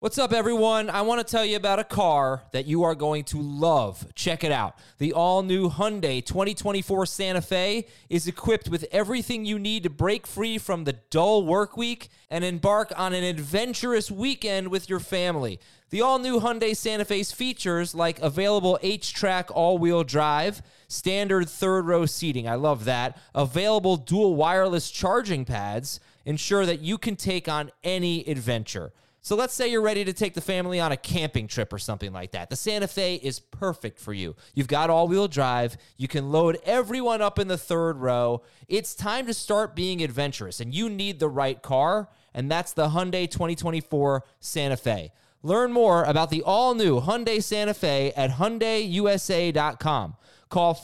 What's up, everyone? I want to tell you about a car that you are going to love. Check it out. The all-new Hyundai 2024 Santa Fe is equipped with everything you need to break free from the dull work week and embark on an adventurous weekend with your family. The all-new Hyundai Santa Fe's features like available H-Track all-wheel drive, standard third-row seating, I love that, available dual wireless charging pads, ensure that you can take on any adventure. So let's say you're ready to take the family on a camping trip or something like that. The Santa Fe is perfect for you. You've got all-wheel drive. You can load everyone up in the third row. It's time to start being adventurous, and you need the right car, and that's the Hyundai 2024 Santa Fe. Learn more about the all-new Hyundai Santa Fe at HyundaiUSA.com. Call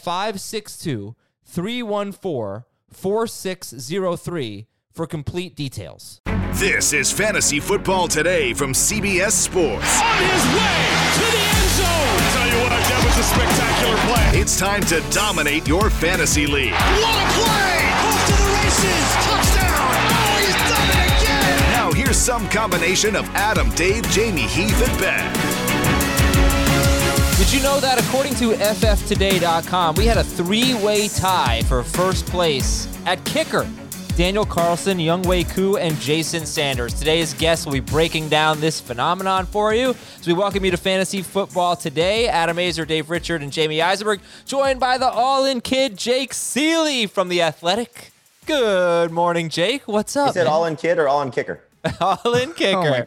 562-314-4603 for complete details. This is Fantasy Football Today from CBS Sports. On his way to the end zone. I'll tell you what, that was a spectacular play. It's time to dominate your fantasy league. What a play! Off to the races. Touchdown. Oh, he's done it again. Now here's some combination of Adam, Dave, Jamie, Heath, and Ben. Did you know that according to FFtoday.com, we had a three-way tie for first place at kicker? Daniel Carlson, Younghoe Koo, and Jason Sanders. Today's guests will be breaking down this phenomenon for you. So we welcome you to Fantasy Football Today. Adam Azer, Dave Richard, and Jamie Eisenberg, joined by the all-in kid, Jake Seeley from The Athletic. Good morning, Jake. What's up? You said man? all-in kid or all-in kicker? All-in kicker.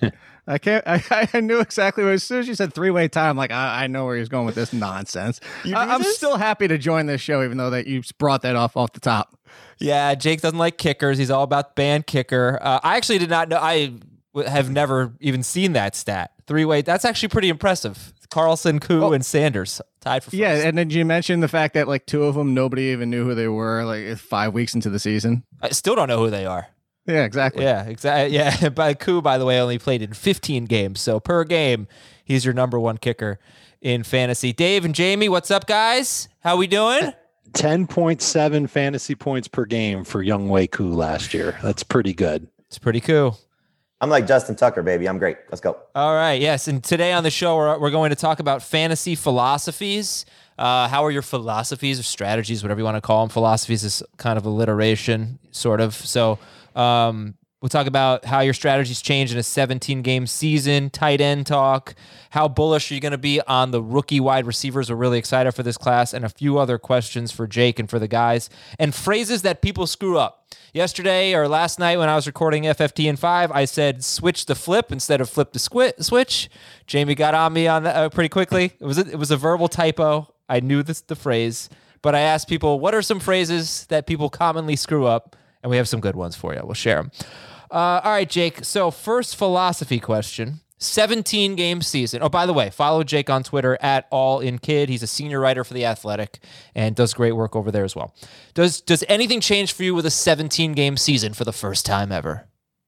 I knew exactly what, as soon as you said three-way tie, I'm like, I know where he's going with this nonsense. I'm still happy to join this show, even though that you brought that off the top. Yeah, Jake doesn't like kickers. He's all about band kicker. I actually did not know. I have never even seen that stat. Three-way. That's actually pretty impressive. Carlson, Koo, and Sanders tied for first. Yeah, and then you mentioned the fact that like two of them, nobody even knew who they were like 5 weeks into the season. I still don't know who they are. Yeah, exactly. Yeah, exactly. Yeah, but Koo, by the way, only played in 15 games. So per game, he's your number one kicker in fantasy. Dave and Jamie, what's up, guys? How we doing? 10.7 fantasy points per game for Younghoe Koo last year. That's pretty good. It's pretty cool. I'm like Justin Tucker, baby. I'm great. Let's go. All right, yes. And today on the show, we're going to talk about fantasy philosophies. How are your philosophies or strategies, whatever you want to call them? Philosophies is kind of alliteration, sort of. So we'll talk about how your strategies change in a 17-game season, tight end talk, how bullish are you going to be on the rookie wide receivers. We're really excited for this class, and a few other questions for Jake and for the guys, and phrases that people screw up. Yesterday or last night when I was recording FFT in 5, I said switch the flip instead of flip the switch. Jamie got on me on that pretty quickly. It was a verbal typo. I knew the phrase, but I asked people, what are some phrases that people commonly screw up? And we have some good ones for you. We'll share them. All right, Jake. So first philosophy question, 17-game season. Oh, by the way, follow Jake on Twitter at AllInKid. He's a senior writer for The Athletic and does great work over there as well. Does anything change for you with a 17-game season for the first time ever?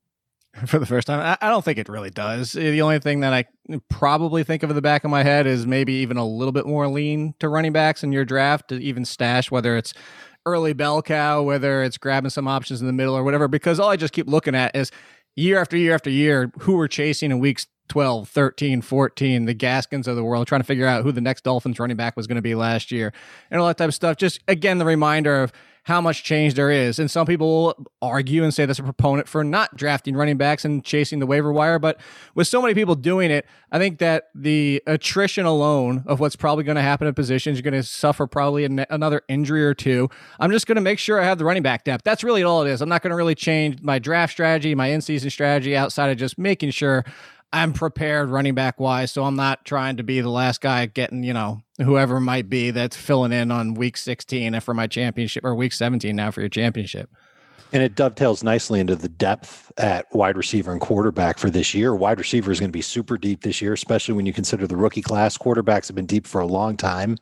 For the first time? I don't think it really does. The only thing that I probably think of in the back of my head is maybe even a little bit more lean to running backs in your draft to even stash, whether it's early bell cow, whether it's grabbing some options in the middle or whatever, because all I just keep looking at is year after year after year, who we're chasing in weeks 12, 13, 14, the Gaskins of the world, trying to figure out who the next Dolphins running back was going to be last year and all that type of stuff. Just, again, the reminder of how much change there is. And some people will argue and say that's a proponent for not drafting running backs and chasing the waiver wire. But with so many people doing it, I think that the attrition alone of what's probably going to happen in positions, you're going to suffer probably another injury or two. I'm just going to make sure I have the running back depth. That's really all it is. I'm not going to really change my draft strategy, my in-season strategy outside of just making sure I'm prepared running back wise, so I'm not trying to be the last guy getting, whoever might be that's filling in on week 16 for my championship, or week 17 now for your championship. And it dovetails nicely into the depth at wide receiver and quarterback for this year. Wide receiver is going to be super deep this year, especially when you consider the rookie class. Quarterbacks have been deep for a long time.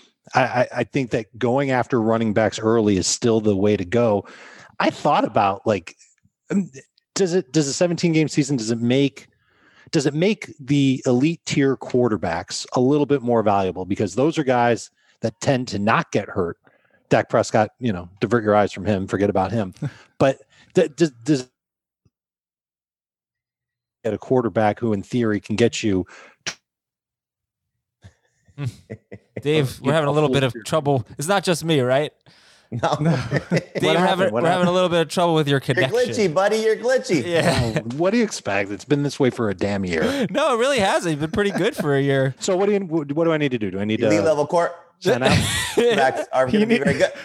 I think that going after running backs early is still the way to go. I thought about does a 17-game season, does it make the elite tier quarterbacks a little bit more valuable? Because those are guys that tend to not get hurt. Dak Prescott, divert your eyes from him, forget about him. But does a quarterback who, in theory, can get you. Dave, we're having a little bit of trouble. It's not just me, right? No. Dave, we're having a little bit of trouble with your connection. You're glitchy, buddy. You're glitchy. Yeah. Oh, what do you expect? It's been this way for a damn year. No, it really hasn't. You've been pretty good for a year. So what do I need to do? Do I need to Elite level court sign out? backs are going to be very good.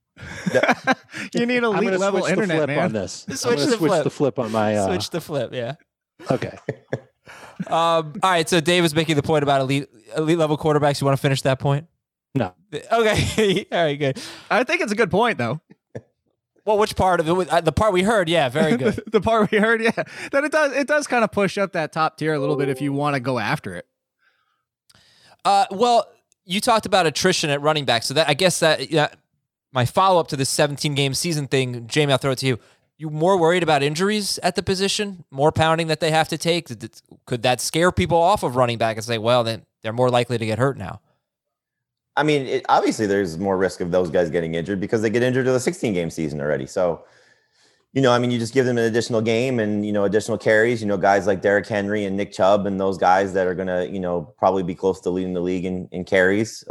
You need I'm elite gonna level switch internet, the flip man. on this. Switch I'm gonna switch the flip on my. Switch the flip, yeah. Okay. All right, so Dave was making the point about elite level quarterbacks. You want to finish that point? No. Okay. All right, good. I think it's a good point, though. Well, which part of it? The part we heard, yeah, very good. The part we heard, yeah, that it does kind of push up that top tier a little bit if you want to go after it. Well, you talked about attrition at running back, so that I guess that my follow up to this 17-game season thing, Jamie, I'll throw it to you. You more worried about injuries at the position, more pounding that they have to take? Could that scare people off of running back and say, well, then they're more likely to get hurt now? I mean, obviously there's more risk of those guys getting injured because they get injured to the 16-game season already. So, I mean, you just give them an additional game and, additional carries, guys like Derrick Henry and Nick Chubb and those guys that are going to, probably be close to leading the league in carries,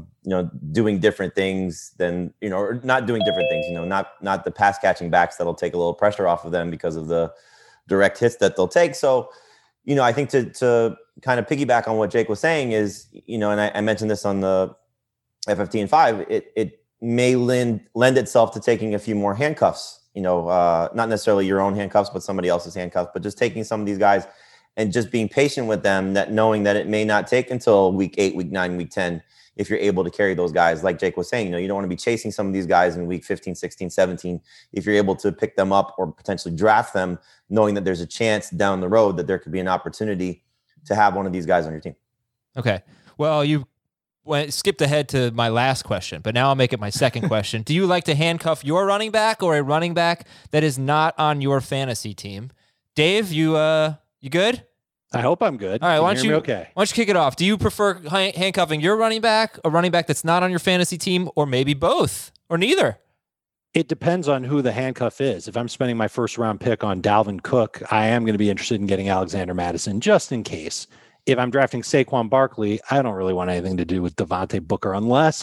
doing different things than, or not doing different things, not the pass catching backs that'll take a little pressure off of them because of the direct hits that they'll take. So, I think to kind of piggyback on what Jake was saying is, and I mentioned this on the FFT and 5, it may lend itself to taking a few more handcuffs, not necessarily your own handcuffs, but somebody else's handcuffs, but just taking some of these guys and just being patient with them, that knowing that it may not take until week 8, week 9, week 10, if you're able to carry those guys. Like Jake was saying, you don't want to be chasing some of these guys in week 15, 16, 17. If you're able to pick them up or potentially draft them, knowing that there's a chance down the road that there could be an opportunity to have one of these guys on your team. Okay. Well, you skipped ahead to my last question, but now I'll make it my second question. Do you like to handcuff your running back or a running back that is not on your fantasy team? Dave, you good? I hope I'm good. All right, why don't you kick it off? Do you prefer handcuffing your running back, a running back that's not on your fantasy team, or maybe both, or neither? It depends on who the handcuff is. If I'm spending my first round pick on Dalvin Cook, I am going to be interested in getting Alexander Mattison just in case. If I'm drafting Saquon Barkley, I don't really want anything to do with Devontae Booker unless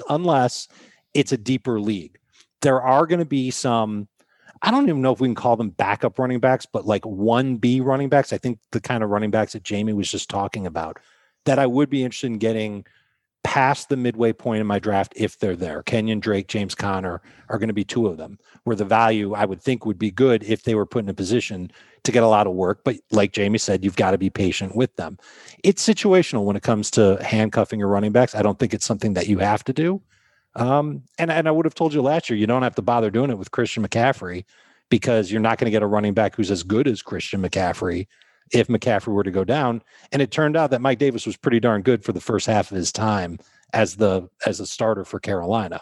it's a deeper league. There are going to be some, I don't even know if we can call them backup running backs, but like 1B running backs. I think the kind of running backs that Jamie was just talking about that I would be interested in getting past the midway point in my draft if they're there. Kenyon Drake, James Conner are going to be two of them where the value I would think would be good if they were put in a position to get a lot of work. But like Jamie said, you've got to be patient with them. It's situational when it comes to handcuffing your running backs. I don't think it's something that you have to do. And I would have told you last year, you don't have to bother doing it with Christian McCaffrey because you're not going to get a running back who's as good as Christian McCaffrey if McCaffrey were to go down. And it turned out that Mike Davis was pretty darn good for the first half of his time as a starter for Carolina.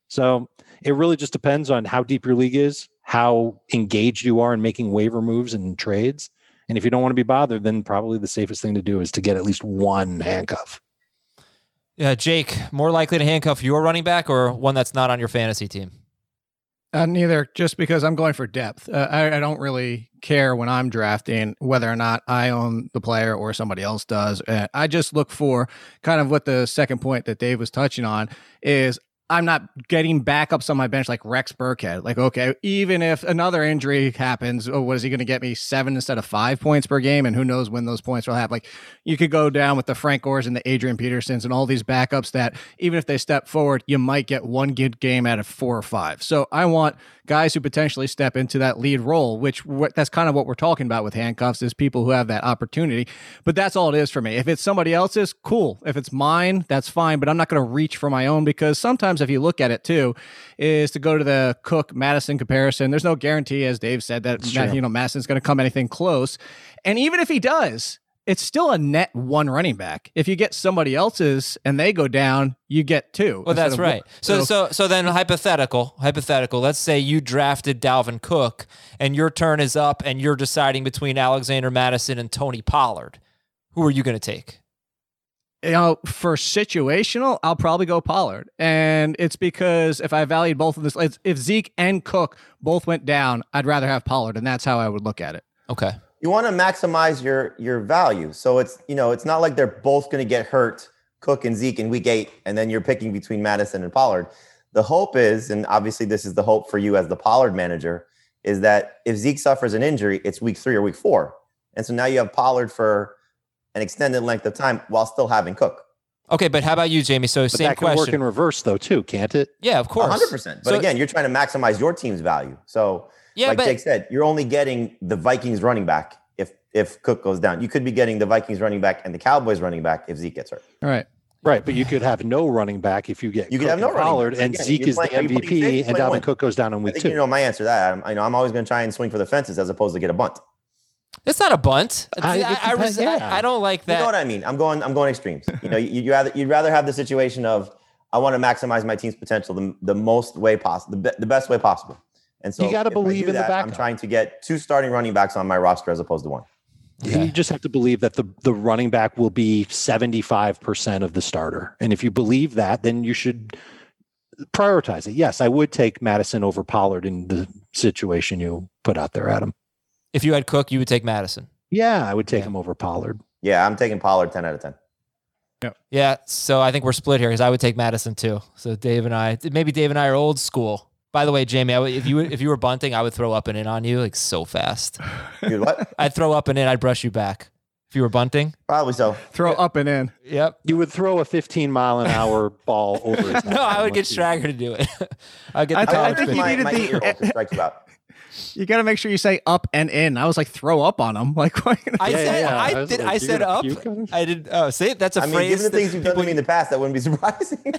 So it really just depends on how deep your league is, how engaged you are in making waiver moves and trades. And if you don't want to be bothered, then probably the safest thing to do is to get at least one handcuff. Yeah, Jake, more likely to handcuff your running back or one that's not on your fantasy team? Neither, just because I'm going for depth. I don't really care when I'm drafting whether or not I own the player or somebody else does. I just look for kind of what the second point that Dave was touching on is I'm not getting backups on my bench like Rex Burkhead. Like, okay, even if another injury happens, what is he going to get me 7 instead of 5 points per game? And who knows when those points will happen. Like you could go down with the Frank Gores and the Adrian Petersons and all these backups that even if they step forward, you might get one good game out of 4 or 5. So I want guys who potentially step into that lead role, which that's kind of what we're talking about with handcuffs is people who have that opportunity. But that's all it is for me. If it's somebody else's, cool. If it's mine, that's fine. But I'm not going to reach for my own because sometimes if you look at it too, is to go to the Cook-Madison comparison. There's no guarantee, as Dave said, that Madison's going to come anything close. And even if he does, it's still a net one running back. If you get somebody else's and they go down, you get 2. Well, that's right. So then hypothetical, let's say you drafted Dalvin Cook and your turn is up and you're deciding between Alexander Mattison and Tony Pollard. Who are you going to take? For situational, I'll probably go Pollard. And it's because if I valued both of this, if Zeke and Cook both went down, I'd rather have Pollard. And that's how I would look at it. Okay. You want to maximize your value. So it's not like they're both going to get hurt, Cook and Zeke in week 8, and then you're picking between Madison and Pollard. The hope is, and obviously this is the hope for you as the Pollard manager, is that if Zeke suffers an injury, it's week 3 or week 4. And so now you have Pollard for an extended length of time while still having Cook. Okay, but how about you, Jamie? So But same that can question. work in reverse, though, too, can't it? Yeah, of course. 100%. But again, you're trying to maximize your team's value. So like Jake said, you're only getting the Vikings running back if Cook goes down. You could be getting the Vikings running back and the Cowboys running back if Zeke gets hurt. All right. Right, but you could have no running back if you get You Cook could have no and running Pollard, back. and Again, Zeke is the are you playing MVP, safe? and Play Dalvin win. Cook goes down in I week think 2. you know my answer to that. I'm always going to try and swing for the fences as opposed to get a bunt. It's not a bunt. I don't like that. You know what I mean? I'm going extremes. You'd rather have the situation of I want to maximize my team's potential the most way possible, the best way possible. And so You gotta if I believe do in the that, I'm backup. trying to get 2 starting running backs on my roster as opposed to 1. You just have to believe that the running back will be 75% of the starter. And if you believe that, then you should prioritize it. Yes, I would take Madison over Pollard in the situation you put out there, Adam. If you had Cook, you would take Madison. Yeah, I would take him over Pollard. Yeah, I'm taking Pollard 10 out of 10. Yeah, so I think we're split here because I would take Madison too. So Dave and I are old school. By the way, Jamie, if you were bunting, I would throw up and in on you like so fast. Dude, what? I'd throw up and in. I'd brush you back. If you were bunting, Probably so. Throw up and in. yep. You would throw a 15-mile-an-hour ball over his head. No, I would Once get you- Strager to do it. I'd get the I college think pitch. you needed my the- 8-year-old to strike you out. You got to make sure you say up and in. I was like, throw up on them. Like, what? I said yeah. I I was did. like, I you're said gonna up. puke on him? I did. Oh, see, that's a I mean, phrase. given the that things you've done to people- me in the past, that wouldn't be surprising.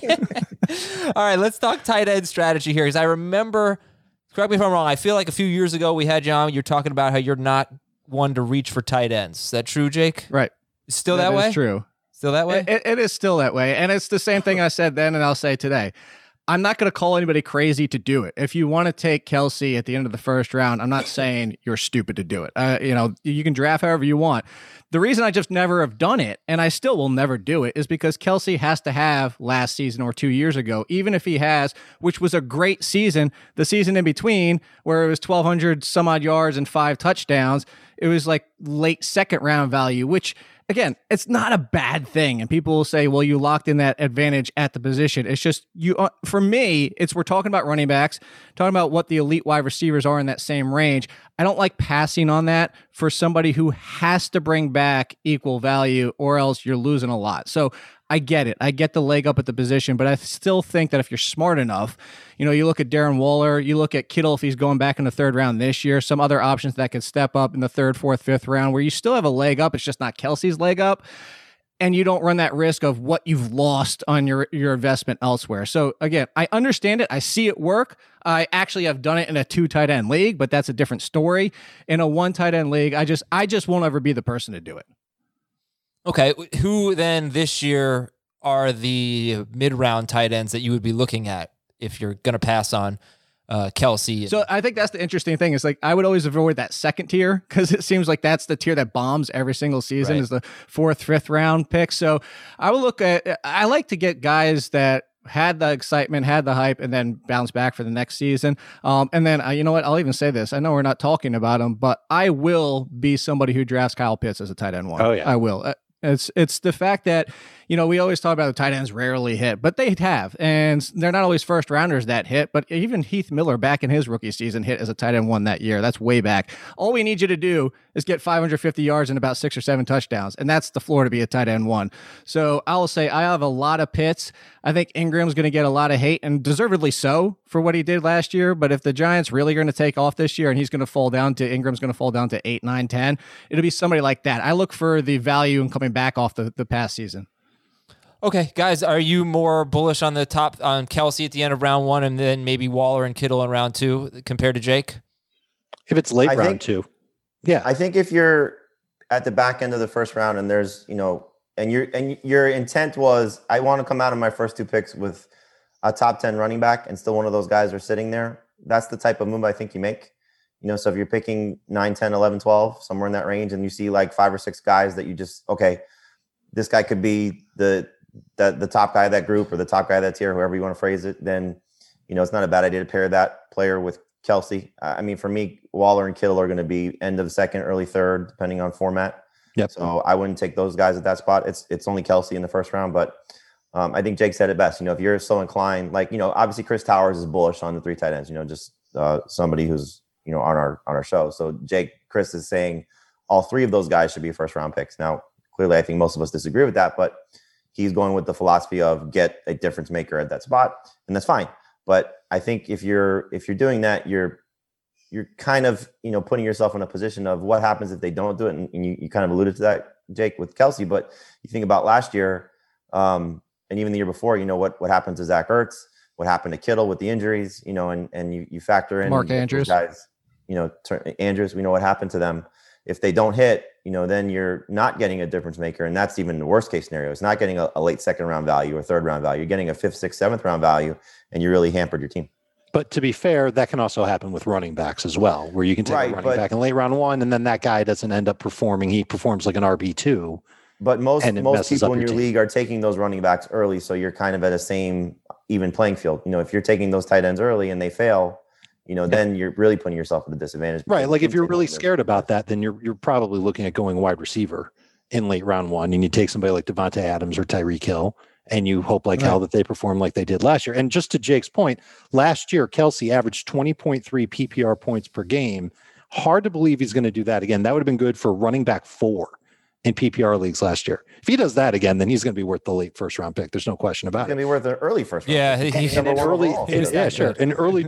All right, let's talk tight end strategy here because I remember. Correct me if I'm wrong. I feel like a few years ago we had you on. You're talking about how you're not one to reach for tight ends. Is that true, Jake? Right. Still that way? Is true. Still that way? It is still that way. And it's the same thing I said then and I'll say today. I'm not going to call anybody crazy to do it. If you want to take Kelsey at the end of the first round, I'm not saying you're stupid to do it. You can draft however you want. The reason I just never have done it, and I still will never do it, is because Kelsey has to have last season or 2 years ago, even if he has, which was a great season, the season in between where it was 1,200 some odd yards and 5 touchdowns. It was like late second round value, which again, it's not a bad thing. And people will say, well, you locked in that advantage at the position. It's just for me, we're talking about running backs, talking about what the elite wide receivers are in that same range. I don't like passing on that for somebody who has to bring back equal value or else you're losing a lot. So I get it. I get the leg up at the position, but I still think that if you're smart enough, you look at Darren Waller, you look at Kittle if he's going back in the 3rd round this year, some other options that could step up in the 3rd, 4th, 5th round where you still have a leg up. It's just not Kelsey's leg up. And you don't run that risk of what you've lost on your investment elsewhere. So again, I understand it. I see it work. I actually have done it in a 2 tight end league, but that's a different story. In a 1 tight end league, I just won't ever be the person to do it. Okay, who then this year are the mid-round tight ends that you would be looking at if you're going to pass on Kelsey? So I think that's the interesting thing is like I would always avoid that second tier because it seems like that's the tier that bombs every single season Right. is the 4th, 5th round pick. So I like to get guys that had the excitement, had the hype, and then bounce back for the next season. And then, you know what? I'll even say this. I know we're not talking about him, but I will be somebody who drafts Kyle Pitts as a tight end 1. Oh, yeah. I will. It's the fact that, we always talk about the tight ends rarely hit, but they have. And they're not always first rounders that hit, but even Heath Miller back in his rookie season hit as a tight end 1 that year. That's way back. All we need you to do is get 550 yards and about 6 or 7 touchdowns. And that's the floor to be a tight end 1. So I will say I have a lot of Pitts. I think Ingram's going to get a lot of hate and deservedly so for what he did last year. But if the Giants really are going to take off this year and Ingram's going to fall down to 8, 9, 10, it'll be somebody like that. I look for the value in coming back off the past season. Okay, guys, are you more bullish on on Kelsey at the end of round 1 and then maybe Waller and Kittle in round 2 compared to Jake? If it's late I round think- 2. Yeah. I think if you're at the back end of the first round and there's, and your intent was, I want to come out of my first 2 picks with a top 10 running back and still one of those guys are sitting there. That's the type of move I think you make. So if you're picking 9, 10, 11, 12, somewhere in that range, and you see like 5 or 6 guys that you just, okay, this guy could be the top guy of that group or the top guy of that tier, however you want to phrase it, then, it's not a bad idea to pair that player with Kelsey. I mean, for me, Waller and Kittle are going to be end of the second, early third, depending on format. Yep. So I wouldn't take those guys at that spot. It's only Kelsey in the first round, but I think Jake said it best. If you're so inclined, obviously Chris Towers is bullish on the 3 tight ends. Just somebody who's on our show. So Chris is saying all 3 of those guys should be first round picks. Now, clearly, I think most of us disagree with that, but he's going with the philosophy of get a difference maker at that spot, and that's fine. But I think if you're doing that, you're kind of putting yourself in a position of what happens if they don't do it, and you kind of alluded to that, Jake, with Kelsey. But you think about last year, and even the year before, what happened to Zach Ertz, what happened to Kittle with the injuries, and you factor in Mark Andrews guys, Andrews, we know what happened to them. If they don't hit, then you're not getting a difference maker. And that's even the worst case scenario. It's not getting a late second round value or third round value. You're getting a 5th, 6th, 7th round value, and you really hampered your team. But to be fair, that can also happen with running backs as well, where you can take a running back in late round 1, and then that guy doesn't end up performing. He performs like an RB2. But most people in your league are taking those running backs early, so you're kind of at a same even playing field. If you're taking those tight ends early and they fail, then you're really putting yourself at a disadvantage. Right. Like if you're really scared about that, then you're probably looking at going wide receiver in late round 1, and you take somebody like Devontae Adams or Tyreek Hill, and you hope hell that they perform like they did last year. And just to Jake's point, last year, Kelsey averaged 20.3 PPR points per game. Hard to believe he's going to do that again. That would have been good for running back 4 in PPR leagues last year. If he does that again, then he's going to be worth the late first round pick. There's no question about it. He's going to be worth an early first round. Yeah, pick. sure. In early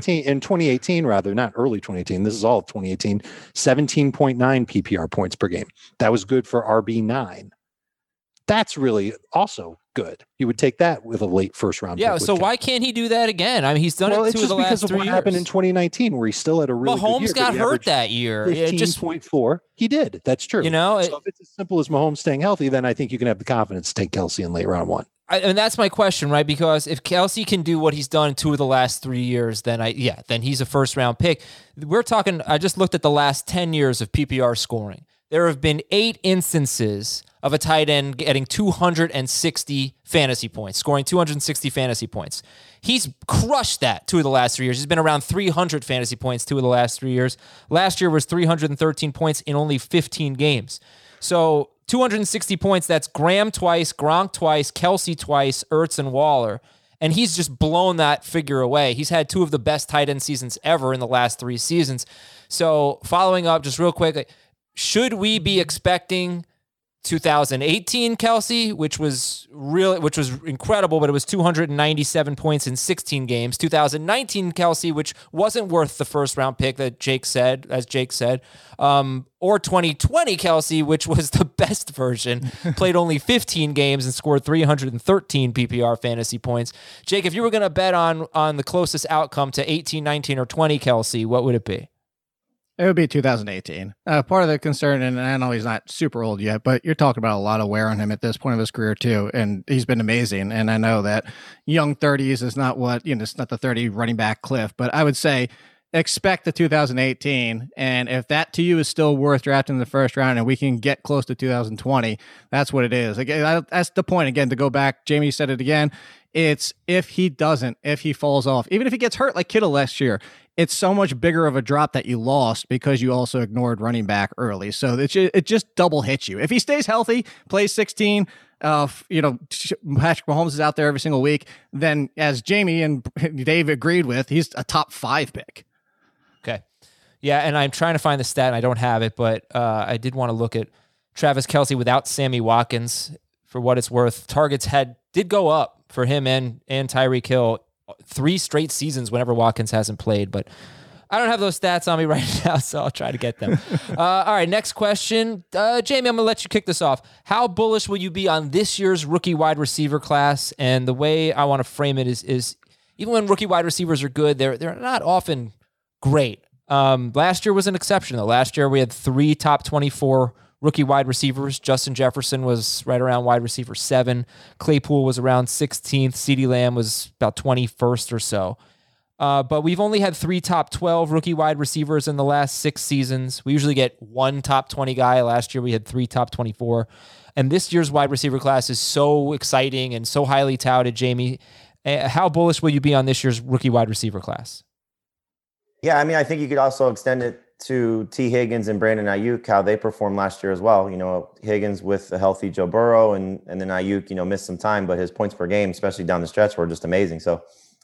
2018, rather, not early 2018. This is all of 2018. 17.9 PPR points per game. That was good for RB9. That's really also good. You would take that with a late first round. Yeah. pick So why can't he do that again? I mean, he's done it 2 of the last 3 years. What happened in 2019, where he still had a really good year. Mahomes got hurt that year. 15.4. He did. That's true. So if it's as simple as Mahomes staying healthy, then I think you can have the confidence to take Kelsey in late round 1. And that's my question, right? Because if Kelsey can do what he's done in 2 of the last 3 years, then he's a first round pick. We're talking. I just looked at the last 10 years of PPR scoring. There have been 8 instances of a tight end getting 260 fantasy points, scoring 260 fantasy points. He's crushed that 2 of the last 3 years. He's been around 300 fantasy points 2 of the last 3 years. Last year was 313 points in only 15 games. So 260 points, that's Graham twice, Gronk twice, Kelsey twice, Ertz and Waller. And he's just blown that figure away. He's had 2 of the best tight end seasons ever in the last 3 seasons. So following up just real quick, should we be expecting 2018 Kelsey, which was incredible, but it was 297 points in 16 games. 2019 Kelsey, which wasn't worth the first round pick that Jake said, or 2020 Kelsey, which was the best version, played only 15 games and scored 313 PPR fantasy points. Jake, if you were going to bet on the closest outcome to 18, 19, or 20 Kelsey, what would it be? It would be 2018. Part of the concern, and I know he's not super old yet, but you're talking about a lot of wear on him at this point of his career too, and he's been amazing. And I know that young 30s is not it's not the 30 running back cliff, but I would say expect the 2018. And if that to you is still worth drafting in the first round and we can get close to 2020, that's what it is. Again, that's the point. Again, to go back, Jamie said it again. It's if he falls off, even if he gets hurt like Kittle last year, it's so much bigger of a drop that you lost because you also ignored running back early. So it just double hits you. If he stays healthy, plays 16, Patrick Mahomes is out there every single week, then as Jamie and Dave agreed with, he's a top 5 pick. Okay. Yeah, and I'm trying to find the stat, and I don't have it, but I did want to look at Travis Kelce without Sammy Watkins. For what it's worth, targets did go up for him and Tyreek Hill 3 straight seasons whenever Watkins hasn't played, but I don't have those stats on me right now, so I'll try to get them. All right, next question. Jamie, I'm going to let you kick this off. How bullish will you be on this year's rookie wide receiver class? And the way I want to frame it is even when rookie wide receivers are good, they're not often great. Last year was an exception, though. Last year we had 3 top 24 rookie wide receivers. Justin Jefferson was right around wide receiver 7. Claypool was around 16th. CeeDee Lamb was about 21st or so. But we've only had 3 top 12 rookie wide receivers in the last 6 seasons. We usually get 1 top 20 guy. Last year we had 3 top 24. And this year's wide receiver class is so exciting and so highly touted, Jamie. How bullish will you be on this year's rookie wide receiver class? Yeah, I mean, I think you could also extend it to T. Higgins and Brandon Ayuk, how they performed last year as well. You know, Higgins with a healthy Joe Burrow, and then Ayuk, you know, missed some time, but his points per game, especially down the stretch, were just amazing. So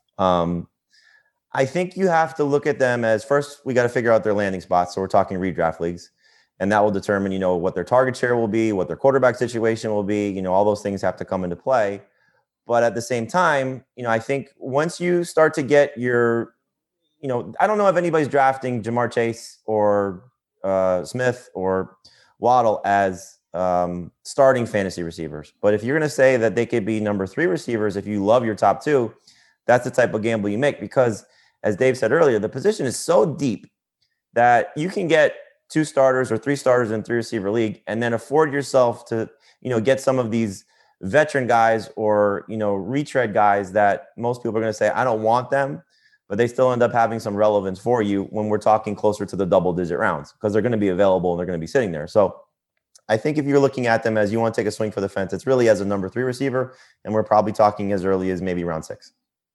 I think you have to look at them as, first, we got to figure out their landing spots. So we're talking redraft leagues, and that will determine, you know, what their target share will be, what their quarterback situation will be. You know, all those things have to come into play. But at the same time, you know, I think once you start to get your, you know, I don't know if anybody's drafting Jamar Chase or Smith or Waddle as starting fantasy receivers. But if you're going to say that they could be number 3 receivers, if you love your top 2, that's the type of gamble you make, because as Dave said earlier, the position is so deep that you can get 2 starters or 3 starters in 3 receiver league and then afford yourself to, you know, get some of these veteran guys or, you know, retread guys that most people are going to say, I don't want them, but they still end up having some relevance for you when we're talking closer to the double-digit rounds, because they're going to be available and they're going to be sitting there. So I think if you're looking at them as you want to take a swing for the fence, it's really as a number 3 receiver, and we're probably talking as early as maybe round 6.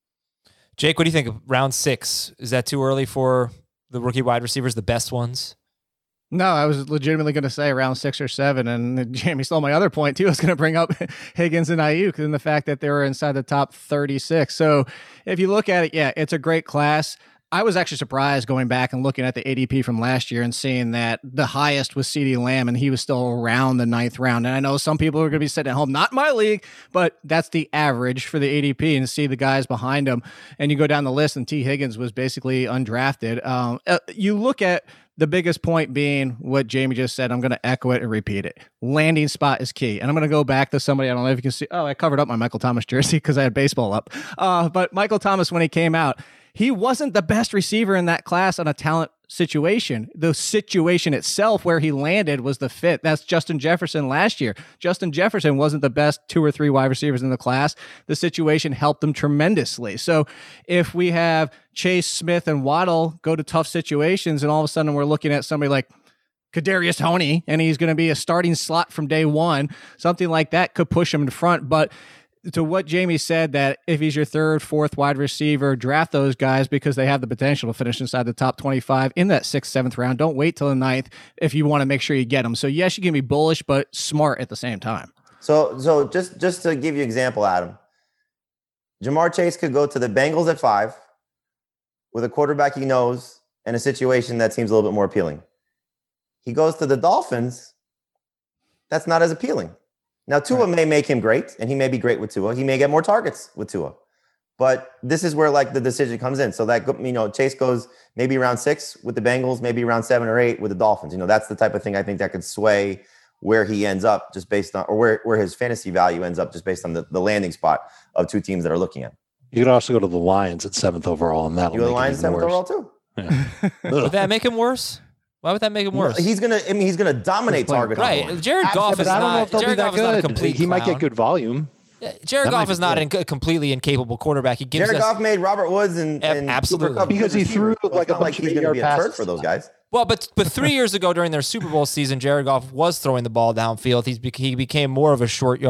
Jake, what do you think of round 6? Is that too early for the rookie wide receivers, the best ones? No, I was legitimately going to say around 6 or 7, and Jamie stole my other point too. I was going to bring up Higgins and Ayuk and the fact that they were inside the top 36. So if you look at it, yeah, it's a great class. I was actually surprised going back and looking at the ADP from last year and seeing that the highest was CeeDee Lamb, and he was still around the 9th round. And I know some people are going to be sitting at home, not my league, but that's the average for the ADP, and see the guys behind him. And you go down the list, and T. Higgins was basically undrafted. You look at the biggest point being what Jamie just said. I'm going to echo it and repeat it. Landing spot is key. And I'm going to go back to somebody. I don't know if you can see. Oh, I covered up my Michael Thomas jersey because I had baseball up. But Michael Thomas, when he came out, he wasn't the best receiver in that class on a talent situation. The situation itself where he landed was the fit. That's Justin Jefferson last year. Justin Jefferson wasn't the best 2 or 3 wide receivers in the class. The situation helped them tremendously. So if we have Chase, Smith, and Waddle go to tough situations, and all of a sudden we're looking at somebody like Kadarius Toney, and he's going to be a starting slot from day one, something like that could push him in front. But to what Jamie said, that if he's your 3rd, 4th wide receiver, draft those guys because they have the potential to finish inside the top 25 in that 6th, 7th round. Don't wait till the 9th if you want to make sure you get them. So yes, you can be bullish, but smart at the same time. So just to give you an example, Adam, Jamar Chase could go to the Bengals at 5 with a quarterback he knows and a situation that seems a little bit more appealing. He goes to the Dolphins. That's not as appealing. Now, Tua may make him great, and he may be great with Tua. He may get more targets with Tua. But this is where, like, the decision comes in. So that, you know, Chase goes maybe round 6 with the Bengals, maybe round 7 or 8 with the Dolphins. You know, that's the type of thing I think that could sway where he ends up just based on, or where his fantasy value ends up just based on the landing spot of 2 teams that are looking at. You could also go to the Lions at 7th overall, and that'll You go to the make Lions it even 7th worse. overall too. Yeah. Would that make him worse? Why would that make him worse? He's gonna dominate targets. Right. Jared Goff But is I don't know not. if they'll be Jared that Goff is not a good. complete. He might clown. get good volume. Yeah, Jared That Goff might is be not good. a completely incapable quarterback. He gives Jared us Goff made Robert Woods and absolutely. Cooper Kupp Because he threw So like it's a not bunch of he's gonna 8-yard be a turd passes. for those guys. Well, but 3 years ago during their Super Bowl season, Jared Goff was throwing the ball downfield. He became more of a short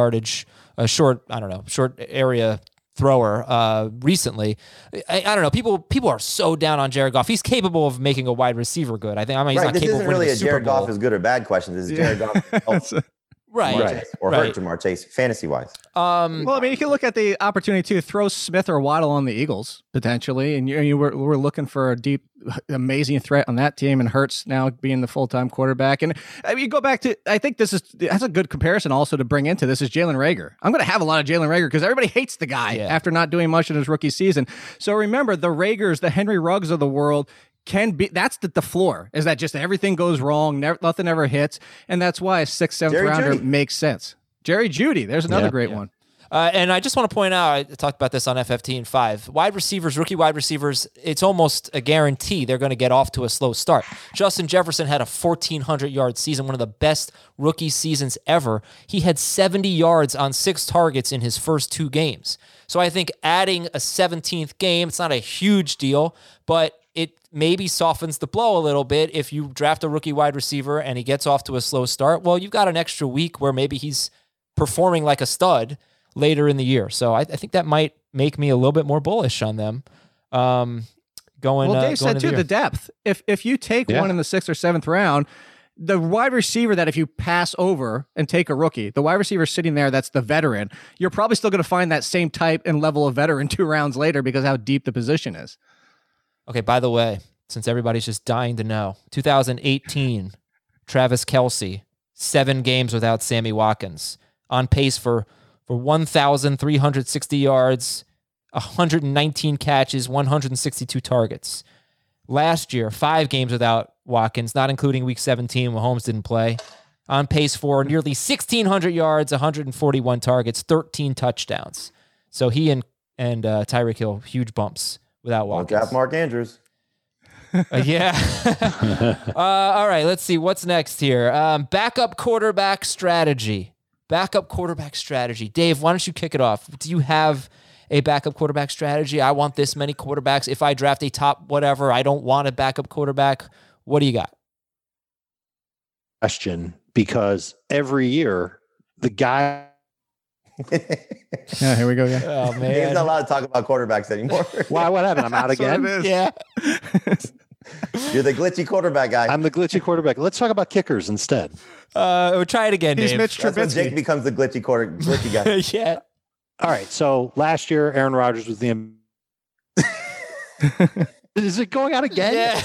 area thrower recently. I don't know. People are so down on Jared Goff. He's capable of making a wide receiver good. He's not This capable isn't of winning really the a Super Jared Bowl. Goff is good or bad question. This is Jared Goff help Right. Jamar Chase or hurt Jamar Chase fantasy wise. Well, I mean, you can look at the opportunity to throw Smith or Waddle on the Eagles potentially, and we're looking for a deep, amazing threat on that team, and Hurts now being the full-time quarterback. And I mean, you go back to, I think that's a good comparison also to bring into this is Jalen Reagor. I'm going to have a lot of Jalen Reagor because everybody hates the guy after not doing much in his rookie season. So remember, the Reagors, the Henry Ruggs of the world, can be, that's the floor, is that just everything goes wrong, nothing ever hits, and that's why a 6th, 7th Jerry rounder Jeudy. makes sense. Jerry Jeudy, there's another great one. And I just want to point out, I talked about this on FF5. Wide receivers, rookie wide receivers, it's almost a guarantee they're going to get off to a slow start. Justin Jefferson had a 1,400-yard season, one of the best rookie seasons ever. He had 70 yards on 6 targets in his first 2 games. So I think adding a 17th game, it's not a huge deal, but it maybe softens the blow a little bit if you draft a rookie wide receiver and he gets off to a slow start. Well, you've got an extra week where maybe he's performing like a stud later in the year. So I think that might make me a little bit more bullish on them. going. Well, Dave going said into too, the depth. If you take one in the 6th or 7th round, the wide receiver that if you pass over and take a rookie, the wide receiver sitting there that's the veteran, you're probably still going to find that same type and level of veteran 2 rounds later because how deep the position is. Okay, by the way, since everybody's just dying to know, 2018, Travis Kelce, 7 games without Sammy Watkins, on pace for 1,360 yards, 119 catches, 162 targets. Last year, 5 games without Watkins, not including Week 17 when Mahomes didn't play, on pace for nearly 1,600 yards, 141 targets, 13 touchdowns. So he and Tyreek Hill, huge bumps without Watkins. Draft Mark Andrews. Yeah. All right, let's see. What's next here? Backup quarterback strategy. Dave, why don't you kick it off? Do you have a backup quarterback strategy? I want this many quarterbacks. If I draft a top whatever, I don't want a backup quarterback. What do you got? Question, because every year the guy. Yeah, here we go. Yeah. Oh, man. Dave's not allowed to talk about quarterbacks anymore. Why? What happened? I'm out again. Yeah. You're the glitchy quarterback guy. I'm the glitchy quarterback. Let's talk about kickers instead. We'll try it again, He's Dave. Mitch That's when Trubisky. Jake becomes the glitchy guy. Yeah. All right. So last year, Aaron Rodgers was the. Is it going out again?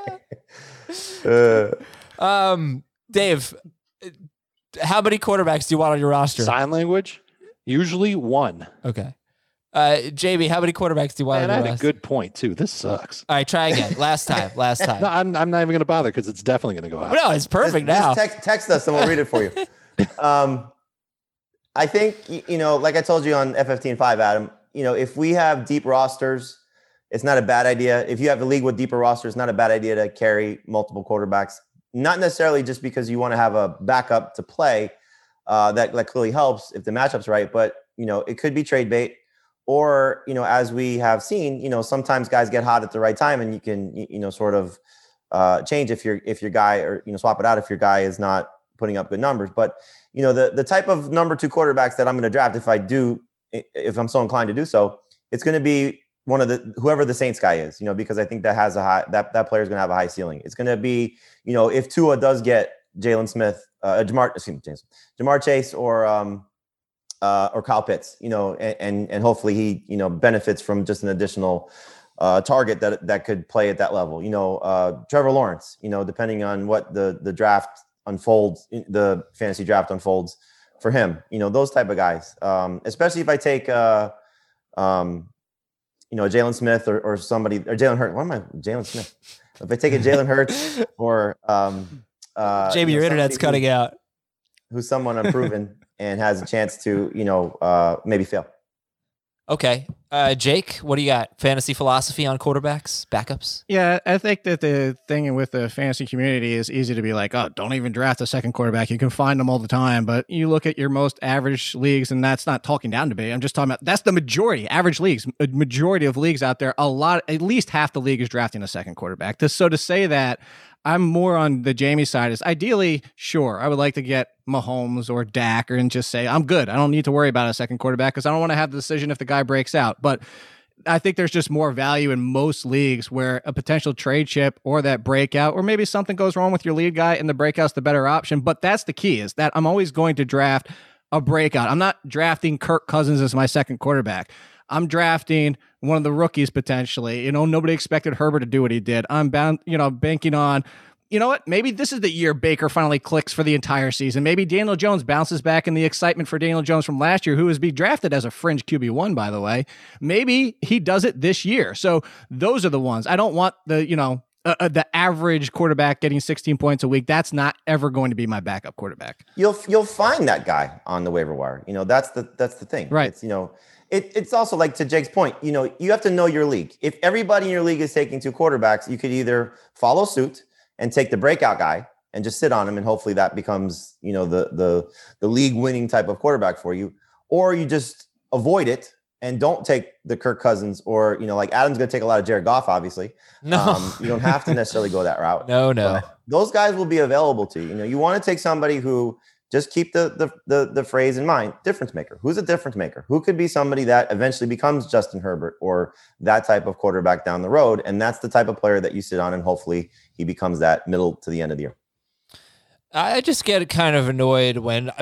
Yeah. Dave, how many quarterbacks do you want on your roster? Sign language, usually 1. Okay. Jamie, how many quarterbacks do you want Man, on I your had a roster? good point too. This sucks. All right, try again. Last time. No, I'm not even going to bother because it's definitely going to go out. No, it's perfect now. Just text us and we'll read it for you. I think, like I told you on F15.5, Adam, if we have deep rosters, it's not a bad idea. If you have a league with deeper rosters, it's not a bad idea to carry multiple quarterbacks. Not necessarily just because you want to have a backup to play that clearly helps if the matchup's right, but, it could be trade bait. Or, as we have seen, sometimes guys get hot at the right time and you can, sort of change if your guy or, swap it out if your guy is not putting up good numbers. But, the type of number 2 quarterbacks that I'm going to draft, if I'm so inclined to do so, it's going to be one of whoever the Saints guy is, because I think that has that player is going to have a high ceiling. It's going to be, if Tua does get Jalen Smith, Jamar Chase or Kyle Pitts, and hopefully he, benefits from just an additional target that could play at that level. Trevor Lawrence, depending on what the draft unfolds, the fantasy draft unfolds for him, those type of guys, especially if I take, Jalen Smith or somebody or Jalen Hurts. What am I? Jalen Smith. If I take a Jalen Hurts or Jamie, your internet's cutting out. Who's someone unproven and has a chance to, maybe fail. Okay. Jake, what do you got? Fantasy philosophy on quarterbacks, backups? Yeah, I think that the thing with the fantasy community is easy to be like, oh, don't even draft a second quarterback. You can find them all the time. But you look at your most average leagues, and that's not talking down to me. I'm just talking about that's the majority, average leagues, a majority of leagues out there. At least half the league is drafting a second quarterback. So to say that, I'm more on the Jamie side is ideally, sure, I would like to get Mahomes or Dak and just say, I'm good. I don't need to worry about a second quarterback because I don't want to have the decision if the guy breaks out. But I think there's just more value in most leagues where a potential trade chip or that breakout, or maybe something goes wrong with your lead guy and the breakout's the better option. But that's the key, is that I'm always going to draft a breakout. I'm not drafting Kirk Cousins as my second quarterback. I'm drafting one of the rookies potentially. Nobody expected Herbert to do what he did. I'm banking on, maybe this is the year Baker finally clicks for the entire season. Maybe Daniel Jones bounces back in the excitement for Daniel Jones from last year, who was being drafted as a fringe QB1, by the way. Maybe he does it this year. So those are the ones. I don't want the average quarterback getting 16 points a week. That's not ever going to be my backup quarterback. You'll find that guy on the waiver wire. That's the thing. Right. It's also like to Jake's point, you have to know your league. If everybody in your league is taking 2 quarterbacks, you could either follow suit and take the breakout guy and just sit on him, and hopefully that becomes, the league winning type of quarterback for you, or you just avoid it and don't take the Kirk Cousins, or like Adam's going to take a lot of Jared Goff. Obviously, No, you don't have to necessarily go that route. No. But those guys will be available to you. You want to take somebody who just keep the phrase in mind. Difference maker. Who's a difference maker? Who could be somebody that eventually becomes Justin Herbert or that type of quarterback down the road? And that's the type of player that you sit on, and hopefully he becomes that middle to the end of the year. I just get kind of annoyed when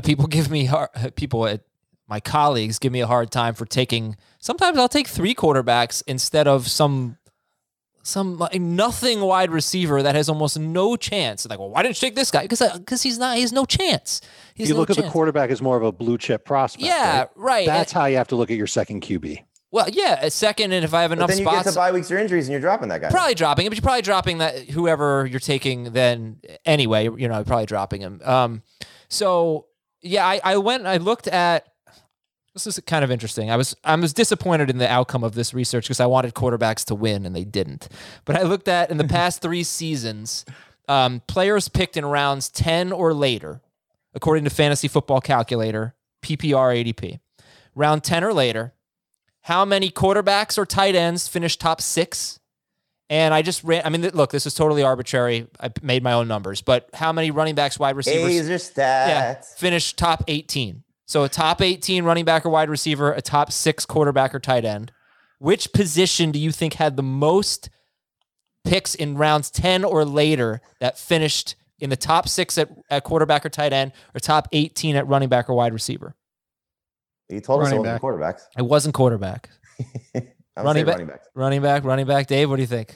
my colleagues give me a hard time for taking. Sometimes I'll take 3 quarterbacks instead of some like nothing wide receiver that has almost no chance. Like, well, why didn't you take this guy? Because he has no chance. You look at the quarterback as more of a blue chip prospect. Yeah, right. That's how you have to look at your second QB. Well, yeah, a second, and if I have enough then you spots, get to bye weeks or injuries, and you're dropping that guy. Probably dropping him, but you're probably dropping that whoever you're taking. Then anyway, probably dropping him. So yeah, I went and I looked at. This is kind of interesting. I was disappointed in the outcome of this research because I wanted quarterbacks to win and they didn't. But I looked at in the past 3 seasons, players picked in rounds 10 or later, according to Fantasy Football Calculator, PPR ADP. Round 10 or later, how many quarterbacks or tight ends finished top 6? And I just ran. I mean, look, this is totally arbitrary. I made my own numbers, but how many running backs, wide receivers, finished top 18? So a top 18 running back or wide receiver, a top 6 quarterback or tight end. Which position do you think had the most picks in rounds 10 or later that finished in the top 6 at quarterback or tight end, or top 18 at running back or wide receiver? You told us it wasn't quarterbacks. It wasn't quarterback. running back. Dave, what do you think?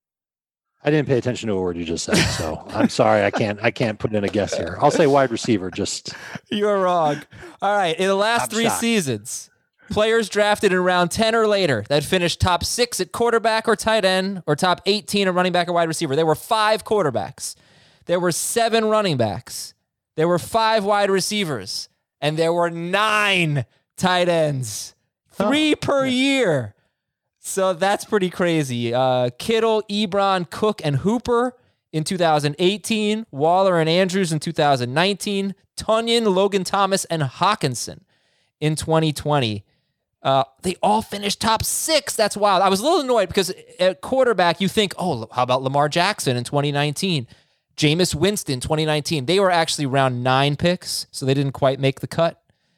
I didn't pay attention to a word you just said, so I'm sorry. I can't put in a guess here. I'll say wide receiver. Just you're wrong. All right. In the last 3 seasons, players drafted in round 10 or later that finished top 6 at quarterback or tight end, or top 18 at running back or wide receiver. There were 5 quarterbacks. There were 7 running backs. There were 5 wide receivers, and there were 9 tight ends. 3 per year. So that's pretty crazy. Kittle, Ebron, Cook, and Hooper in 2018. Waller and Andrews in 2019. Tonyan, Logan Thomas, and Hawkinson in 2020. They all finished top 6. That's wild. I was a little annoyed because at quarterback, you think, oh, how about Lamar Jackson in 2019? Jameis Winston, 2019. They were actually round 9 picks, so they didn't quite make the cut.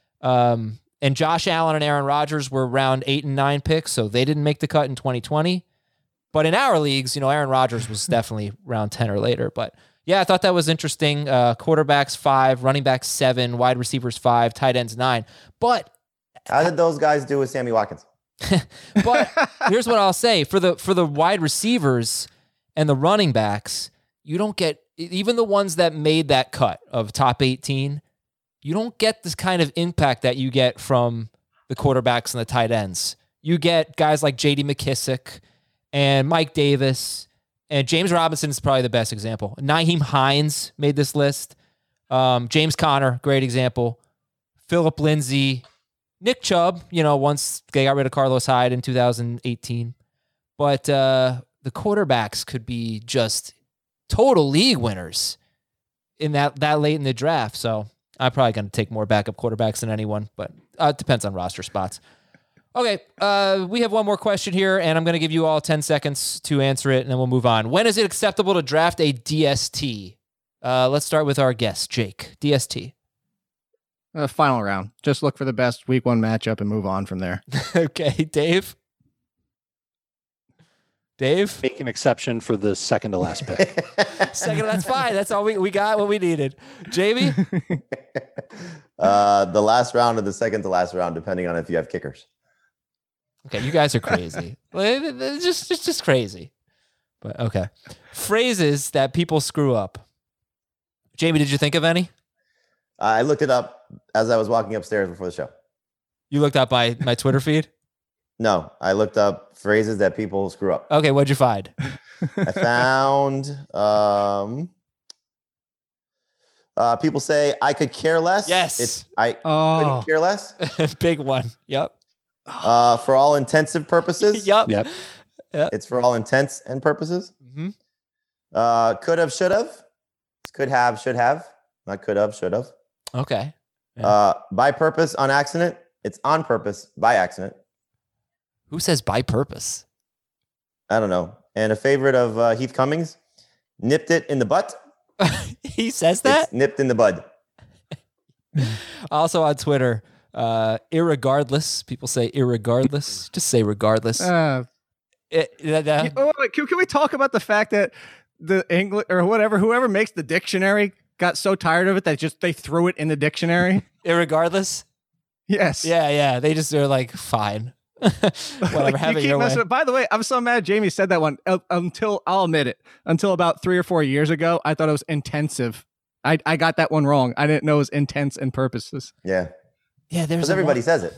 And Josh Allen and Aaron Rodgers were round 8 and 9 picks, so they didn't make the cut in 2020. But in our leagues, Aaron Rodgers was definitely round 10 or later. But yeah, I thought that was interesting. Quarterbacks 5, running backs 7, wide receivers 5, tight ends 9. But how did those guys do with Sammy Watkins? But here's what I'll say. For the wide receivers and the running backs, you don't get, even the ones that made that cut of top 18, you don't get this kind of impact that you get from the quarterbacks and the tight ends. You get guys like J.D. McKissick and Mike Davis, and James Robinson is probably the best example. Nyheim Hines made this list. James Conner, great example. Phillip Lindsay, Nick Chubb, once they got rid of Carlos Hyde in 2018. But the quarterbacks could be just total league winners in that late in the draft. So I'm probably going to take more backup quarterbacks than anyone, but it depends on roster spots. Okay, we have one more question here, and I'm going to give you all 10 seconds to answer it, and then we'll move on. When is it acceptable to draft a DST? Let's start with our guest, Jake. DST. Final round. Just look for the best week 1 matchup and move on from there. Okay, Dave? Make an exception for the second to last pick. That's fine. That's all we got what we needed. Jamie? The last round or the second to last round, depending on if you have kickers. Okay, you guys are crazy. It's just crazy. But okay. Phrases that people screw up. Jamie, did you think of any? I looked it up as I was walking upstairs before the show. You looked up my Twitter feed? No, I looked up phrases that people screw up. Okay, what'd you find? I found people say, I could care less. Yes. I couldn't care less. Big one. Yep. For all intensive purposes. Yep. It's for all intents and purposes. Mm-hmm. Could have, should have. Could have, should have. Not could have, should have. Okay. Yeah. By purpose, on accident. It's on purpose, by accident. Who says by purpose? I don't know. And a favorite of Heath Cummings, nipped it in the butt. He says that? It's nipped in the bud. Also on Twitter, irregardless. People say irregardless. Just say regardless. Can we talk about the fact that the English or whoever makes the dictionary got so tired of it that they threw it in the dictionary? Irregardless? Yes. Yeah. They're like, fine. Whatever, have it your way. By the way, I'm so mad Jamie said that one until I'll admit it. Until about 3 or 4 years ago, I thought it was intensive. I got that one wrong. I didn't know it was intents and purposes. Yeah. Yeah, Because everybody says it.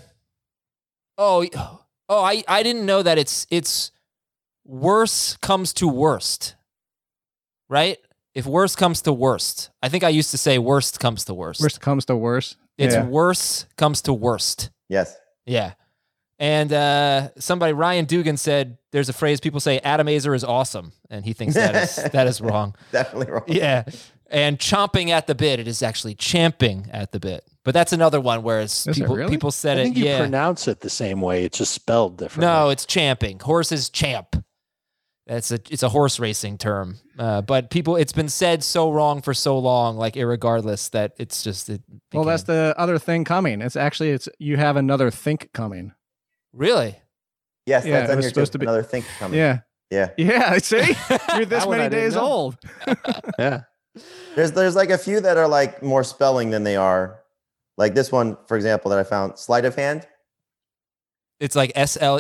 I didn't know that it's worse comes to worst. Right? If worse comes to worst. I think I used to say worst comes to worst. Worst comes to worst. It's worse comes to worst. Yes. Yeah. And Ryan Dugan said there's a phrase people say Adam Azer is awesome, and he thinks that is wrong. Definitely wrong. Yeah. And chomping at the bit, it is actually champing at the bit. But that's another one where people said I think it. you pronounce it the same way. It's just spelled differently. No, it's champing. Horses champ. It's a horse racing term. But it's been said so wrong for so long, like irregardless, that it's just well, that's the other thing coming. It's you have another think coming. Really? Yes, that's on your supposed to be another think coming. Yeah. Yeah. See, you're this many days old. Yeah. There's like a few that are like more spelling than they are. Like this one, for example, that I found, sleight of hand. It's like SLE.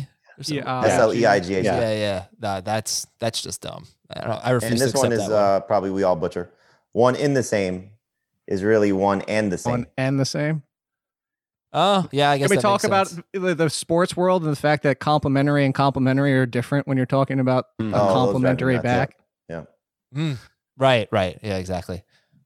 SLEIGH. Yeah. No, that's just dumb. I refuse and this to accept one is that one. probably we all butcher. One in the same is really one and the same. One and the same. Oh, yeah, I guess Can we that talk makes about sense. the sports world and the fact that complimentary and complimentary are different when you're talking about a complimentary back? Yeah. Right. Yeah, exactly.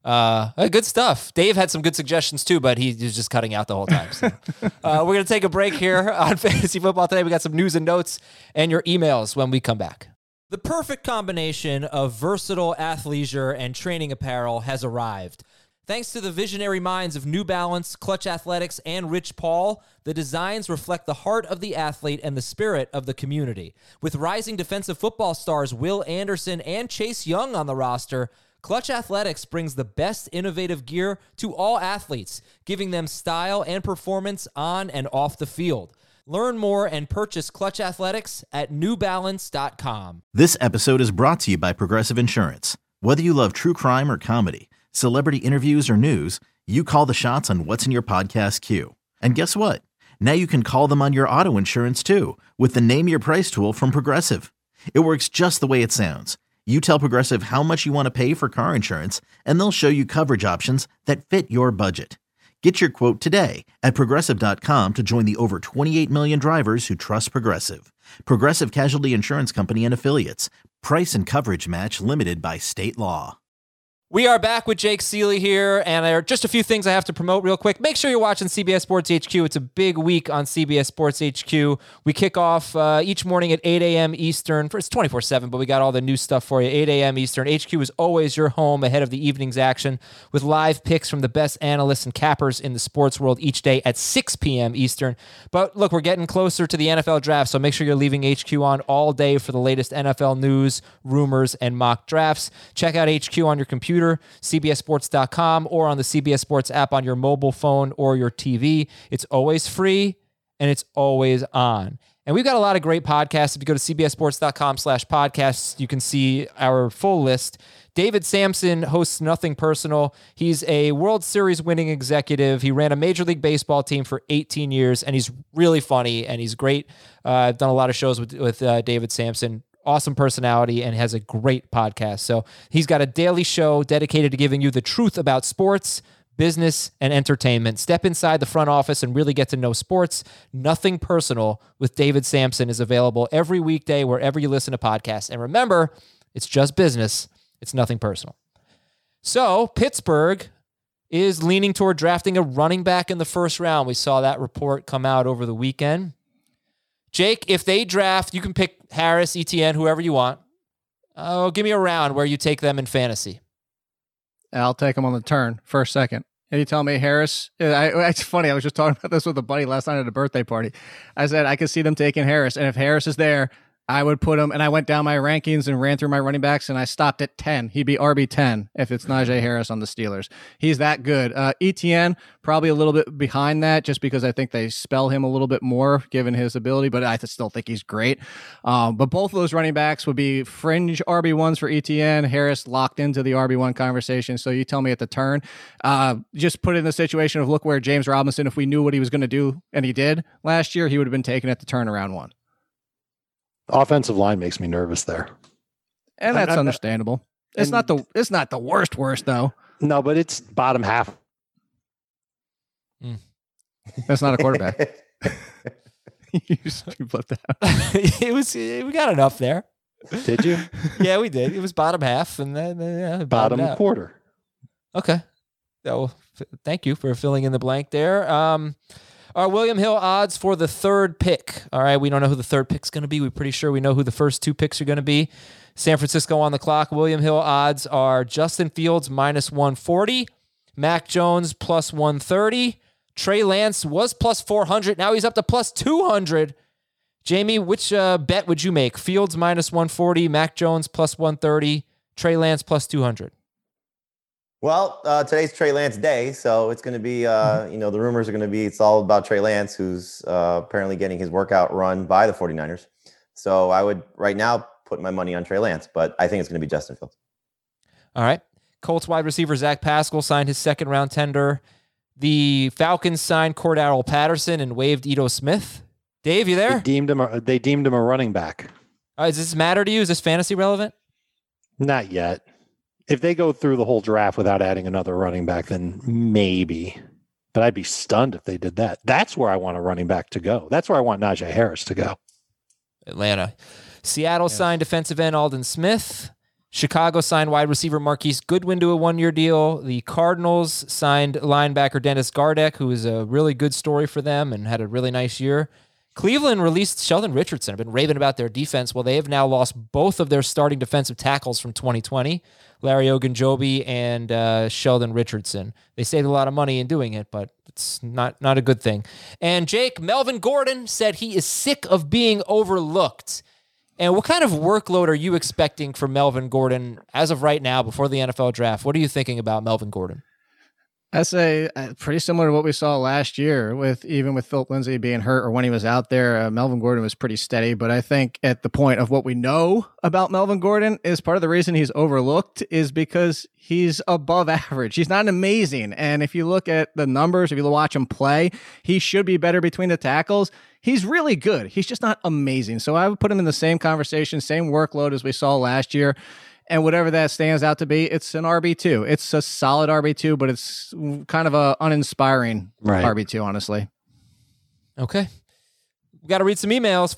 Good stuff. Dave had some good suggestions too, but he was just cutting out the whole time. So. We're going to take a break here on Fantasy Football Today. We got some news and notes and your emails when we come back. The perfect combination of versatile athleisure and training apparel has arrived. Thanks to the visionary minds of New Balance, Clutch Athletics, and Rich Paul, the designs reflect the heart of the athlete and the spirit of the community. With rising defensive football stars Will Anderson and Chase Young on the roster, Clutch Athletics brings the best innovative gear to all athletes, giving them style and performance on and off the field. Learn more and purchase Clutch Athletics at newbalance.com. This episode is brought to you by Progressive Insurance. Whether you love true crime or comedy, celebrity interviews or news, you call the shots on what's in your podcast queue. And guess what? Now you can call them on your auto insurance too with the Name Your Price tool from Progressive. It works just the way it sounds. You tell Progressive how much you want to pay for car insurance, and they'll show you coverage options that fit your budget. Get your quote today at Progressive.com to join the over 28 million drivers who trust Progressive. Progressive Casualty Insurance Company and Affiliates. Price and coverage match limited by state law. We are back with Jake Seeley here, and there are just a few things I have to promote real quick. Make sure you're watching CBS Sports HQ. It's a big week on CBS Sports HQ. We kick off each morning at 8 a.m. Eastern. It's 24/7, but we got all the new stuff for you. 8 a.m. Eastern. HQ is always your home ahead of the evening's action with live picks from the best analysts and cappers in the sports world each day at 6 p.m. Eastern. But look, we're getting closer to the NFL draft, so make sure you're leaving HQ on all day for the latest NFL news, rumors, and mock drafts. Check out HQ on your computer, CBSSports.com, or on the CBS Sports app on your mobile phone or your TV. It's always free and it's always on. And we've got a lot of great podcasts. If you go to CBSSports.com/podcasts, you can see our full list. David Sampson hosts Nothing Personal. He's a World Series winning executive. He ran a Major League Baseball team for 18 years, and he's really funny and he's great. I've done a lot of shows with David Sampson. Awesome personality and has a great podcast. So he's got a daily show dedicated to giving you the truth about sports, business, and entertainment. Step inside the front office and really get to know sports. Nothing Personal with David Sampson is available every weekday wherever you listen to podcasts. And remember, it's just business. It's nothing personal. So Pittsburgh is leaning toward drafting a running back in the first round. We saw that report come out over the weekend. Jake, if they draft, you can pick Harris, Etienne, whoever you want. Oh, give me a round where you take them in fantasy. I'll take them on the turn, first, second. And you tell me Harris. It's funny. I was just talking about this with a buddy last night at a birthday party. I said I could see them taking Harris, and if Harris is there, I would put him, and I went down my rankings and ran through my running backs, and I stopped at 10. He'd be RB 10 if it's Najee Harris on the Steelers. He's that good. ETN, probably a little bit behind that, just because I think they spell him a little bit more given his ability, but I still think he's great. But both of those running backs would be fringe RB1s for ETN. Harris locked into the RB1 conversation. So you tell me at the turn, just put it in the situation of look where James Robinson, if we knew what he was going to do, and he did last year, he would have been taken at the turn around 1. Offensive line makes me nervous there. And that's understandable. It's not the worst though. No, but it's bottom half. That's not a quarterback. You flipped that. We got enough there. Did you? Yeah, we did. It was bottom half and then bottom quarter. Okay. So thank you for filling in the blank there. Our William Hill odds for the third pick. All right, we don't know who the third pick's going to be. We're pretty sure we know who the first 2 picks are going to be. San Francisco on the clock. William Hill odds are Justin Fields minus 140, Mac Jones plus 130. Trey Lance was plus 400. Now he's up to plus 200. Jamie, which bet would you make? Fields minus 140, Mac Jones plus 130, Trey Lance plus 200. Well, today's Trey Lance day, so it's going to be, the rumors are going to be it's all about Trey Lance, who's apparently getting his workout run by the 49ers. So I would right now put my money on Trey Lance, but I think it's going to be Justin Fields. All right. Colts wide receiver Zach Pascal signed his second-round tender. The Falcons signed Cordarrelle Patterson and waived Ito Smith. Dave, you there? They deemed him a running back. Does this matter to you? Is this fantasy relevant? Not yet. If they go through the whole draft without adding another running back, then maybe. But I'd be stunned if they did that. That's where I want a running back to go. That's where I want Najee Harris to go. Atlanta. Seattle signed defensive end Aldon Smith. Chicago signed wide receiver Marquise Goodwin to a 1-year deal. The Cardinals signed linebacker Dennis Gardeck, who is a really good story for them and had a really nice year. Cleveland released Sheldon Richardson. I've been raving about their defense. Well, they have now lost both of their starting defensive tackles from 2020, Larry Ogunjobi and Sheldon Richardson. They saved a lot of money in doing it, but it's not a good thing. And Jake, Melvin Gordon said he is sick of being overlooked. And what kind of workload are you expecting for Melvin Gordon as of right now before the NFL draft? What are you thinking about Melvin Gordon? I say pretty similar to what we saw last year with Philip Lindsay being hurt or when he was out there. Melvin Gordon was pretty steady, but I think at the point of what we know about Melvin Gordon is part of the reason he's overlooked is because he's above average. He's not amazing. And if you look at the numbers, if you watch him play, he should be better between the tackles. He's really good. He's just not amazing. So I would put him in the same conversation, same workload as we saw last year. And whatever that stands out to be, it's an RB2. It's a solid RB2, but it's kind of a uninspiring RB2, honestly. Okay. We got to read some emails.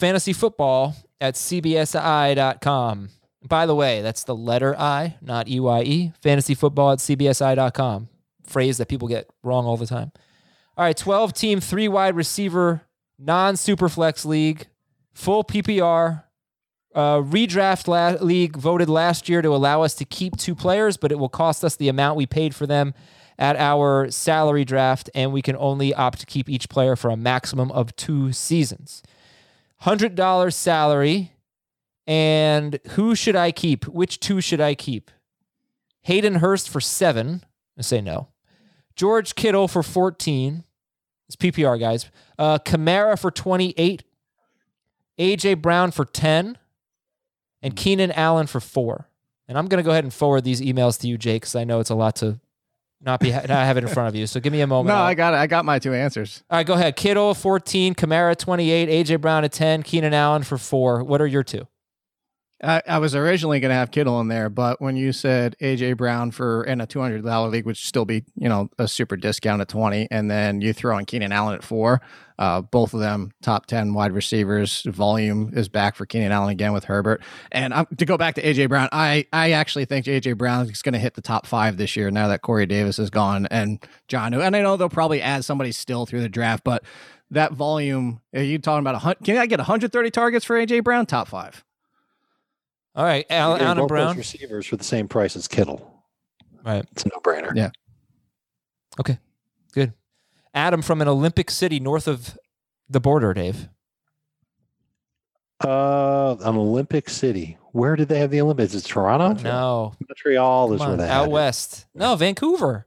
fantasyfootball@cbsi.com. By the way, that's the letter I, not EYE. fantasyfootball@cbsi.com. Phrase that people get wrong all the time. All right, 12-team, 3-wide receiver, non-superflex league, full PPR. Redraft league voted last year to allow us to keep 2 players, but it will cost us the amount we paid for them at our salary draft, and we can only opt to keep each player for a maximum of 2 seasons. $100 salary, and who should I keep? Which 2 should I keep? Hayden Hurst for 7. I say no. George Kittle for 14. It's PPR, guys. Kamara for 28. A.J. Brown for 10. And Keenan Allen for 4. And I'm going to go ahead and forward these emails to you, Jake, because I know it's a lot to not have it in front of you. So give me a moment. No, I got it. I got my 2 answers. All right, go ahead. Kittle, 14. Kamara, 28. A.J. Brown at 10. Keenan Allen for 4. What are your 2? I was originally going to have Kittle in there, but when you said A.J. Brown in a $200 league, which would still be, a super discount at 20, and then you throw in Keenan Allen at 4, both of them top 10 wide receivers. Volume is back for Keenan Allen again with Herbert. And to go back to A.J. Brown, I actually think A.J. Brown is going to hit the top 5 this year now that Corey Davis is gone and Jonnu. And I know they'll probably add somebody still through the draft, but that volume, are you talking about can I get 130 targets for A.J. Brown? Top 5. All right, Allen Brown. Receivers for the same price as Kittle. Right. It's a no-brainer. Yeah. Okay, good. Adam from an Olympic city north of the border, Dave. An Olympic City. Where did they have the Olympics? Is it Toronto? No. Montreal is Come where on, they out had west. No, Vancouver.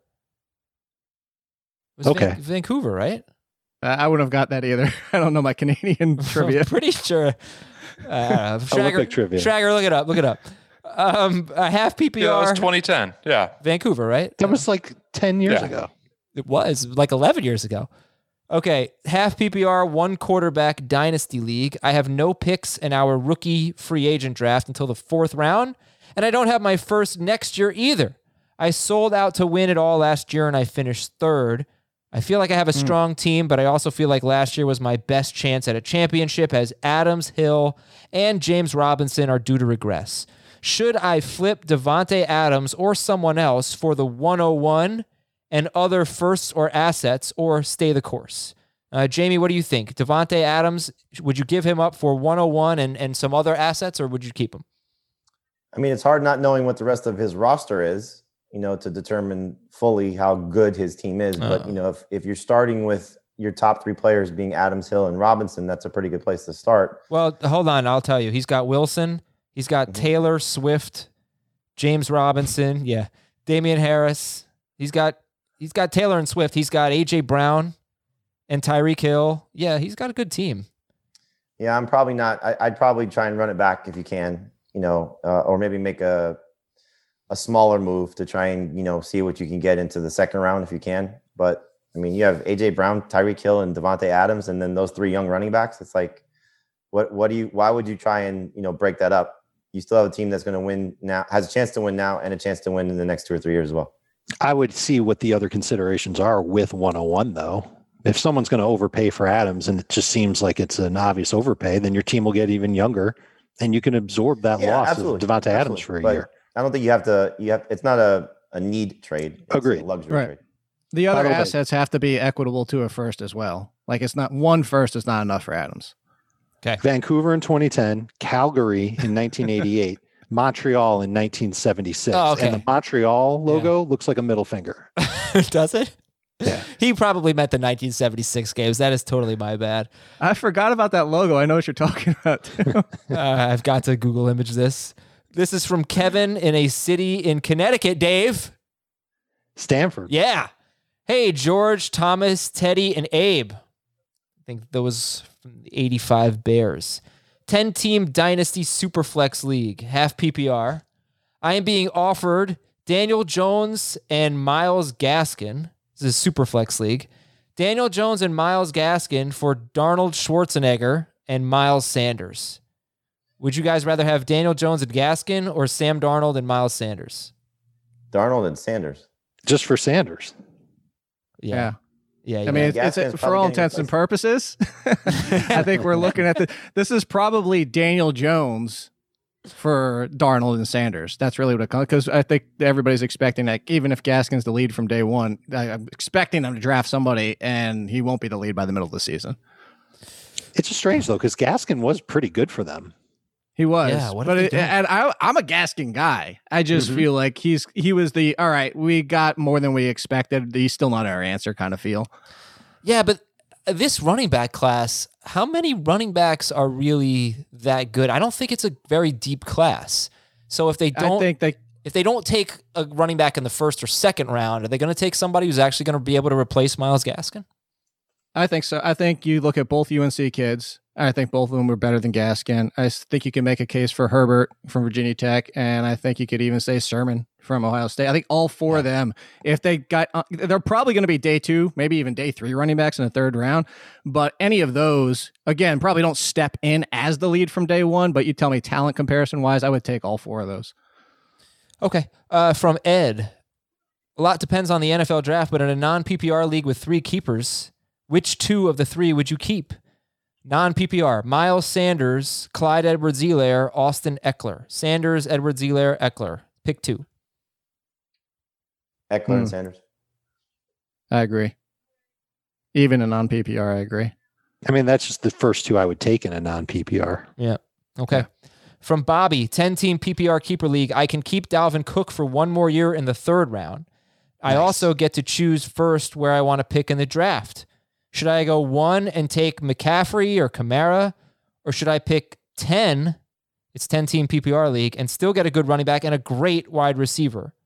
It was Okay. Vancouver, right? I wouldn't have got that either. I don't know my Canadian trivia. I'm pretty sure. Olympic trivia. Schrager, look it up. Look it up. A half PPR. Yeah, that was 2010. Yeah. Vancouver, right? That was like 10 years Yeah. ago. It was like 11 years ago. Okay, half PPR, one quarterback dynasty league. I have no picks in our rookie free agent draft until the 4th round, and I don't have my first next year either. I sold out to win it all last year, and I finished 3rd. I feel like I have a strong team, but I also feel like last year was my best chance at a championship, as Adams, Hill, and James Robinson are due to regress. Should I flip Devontae Adams or someone else for the 101 and other firsts or assets, or stay the course? Jamie, what do you think? Devontae Adams, would you give him up for 101 and some other assets, or would you keep him? I mean, it's hard not knowing what the rest of his roster is, to determine fully how good his team is. But, if you're starting with your top 3 players being Adams, Hill, and Robinson, that's a pretty good place to start. Well, hold on. I'll tell you. He's got Wilson. He's got Taylor, Swift, James Robinson. Yeah. Damian Harris. He's got Taylor and Swift. He's got A.J. Brown and Tyreek Hill. Yeah, he's got a good team. Yeah, I'm probably not. I'd probably try and run it back if you can, or maybe make a smaller move to try and, see what you can get into the 2nd round if you can. But, I mean, you have A.J. Brown, Tyreek Hill, and Devontae Adams, and then those 3 young running backs. It's like, why would you try and, break that up? You still have a team that's going to win now, has a chance to win now, and a chance to win in the next 2 or 3 years as well. I would see what the other considerations are with 101, though. If someone's going to overpay for Adams and it just seems like it's an obvious overpay, then your team will get even younger, and you can absorb that loss absolutely. of Devontae Adams for a year. I don't think you have to. It's not a need trade. It's Agreed. a luxury Right. trade. The other assets have to be equitable to a first as well. Like, it's not one first is not enough for Adams. Okay. Vancouver in 2010, Calgary in 1988, Montreal in 1976. Oh, okay. And the Montreal logo looks like a middle finger. Does it? Yeah. He probably meant the 1976 games. That is totally my bad. I forgot about that logo. I know what you're talking about, too. I've got to Google image this. This is from Kevin in a city in Connecticut, Dave. Stanford. Yeah. Hey, George, Thomas, Teddy, and Abe. I think that was from the 85 Bears. 10-team Dynasty Superflex League, half PPR. I am being offered Daniel Jones and Myles Gaskin. This is Superflex League. Daniel Jones and Myles Gaskin for Darnold Schwarzenegger and Miles Sanders. Would you guys rather have Daniel Jones and Gaskin or Sam Darnold and Miles Sanders? Darnold and Sanders. Just for Sanders. Yeah. I mean, it's for all intents and purposes. I think we're looking at this is probably Daniel Jones for Darnold and Sanders. That's really what it comes, because I think everybody's expecting that even if Gaskin's the lead from day one, I'm expecting them to draft somebody and he won't be the lead by the middle of the season. It's just strange though, because Gaskin was pretty good for them. He was, Yeah, and I'm a Gaskin guy. I just feel like he was the all right. We got more than we expected. He's still not our answer kind of feel. Yeah, but this running back class, how many running backs are really that good? I don't think it's a very deep class. So if they don't, if they don't take a running back in the 1st or 2nd round, are they going to take somebody who's actually going to be able to replace Myles Gaskin? I think so. I think you look at both UNC kids. I think both of them were better than Gaskin. I think you can make a case for Herbert from Virginia Tech, and I think you could even say Sermon from Ohio State. I think all 4 of them, if they got, they're probably going to be day 2, maybe even day 3 running backs in the 3rd round. But any of those, again, probably don't step in as the lead from day 1. But you tell me talent comparison wise, I would take all 4 of those. Okay. From Ed, a lot depends on the NFL draft, but in a non-PPR league with 3 keepers, which 2 of the 3 would you keep? Non-PPR, Miles Sanders, Clyde Edwards-Helaire, Austin Eckler. Sanders, Edwards-Helaire, Eckler. Pick 2. Eckler and Sanders. I agree. Even a non-PPR, I agree. I mean, that's just the first 2 I would take in a non-PPR. Yeah. Okay. From Bobby, 10-team PPR keeper league. I can keep Dalvin Cook for 1 more year in the 3rd round. I also get to choose first where I want to pick in the draft. Should I go 1 and take McCaffrey or Kamara, or should I pick 10, it's 10-team PPR league, and still get a good running back and a great wide receiver.